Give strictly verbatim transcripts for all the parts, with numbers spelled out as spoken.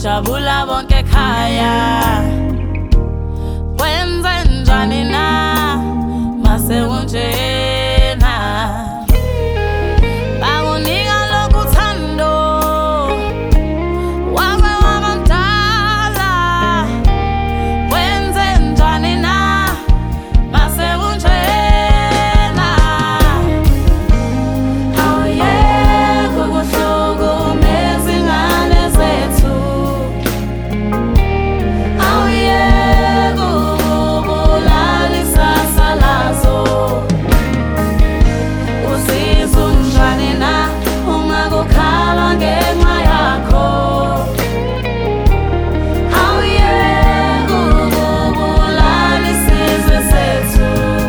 jabula bonke ekhaya. Wenzenjani na mase unjena? Bakunika lokuthando waze wabadala. Wenzenjani na mase unjena? Awuyekho ukuhlukumeza ingane zethu. Awuyekho ukubulala isasa lazo. Uzizwa unjani na uma kukhalwa ngenxa yakho? Awuyekho ukubulala isizwe sethu.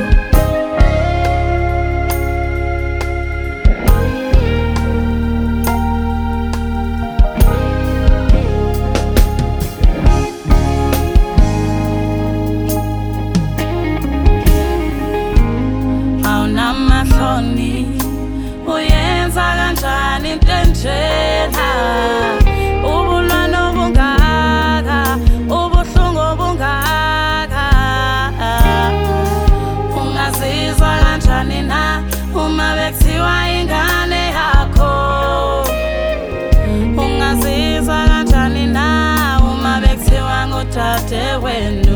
Awunamahloni, uyenza kanjani into enjena? Ubulwane obungaka, ubuhlungu obungaka. Ungazizwa kanjani na uma bekuthiwa ingane yakho? Ungazizwa kanjani na uma bekuthiwa ngudade wenu?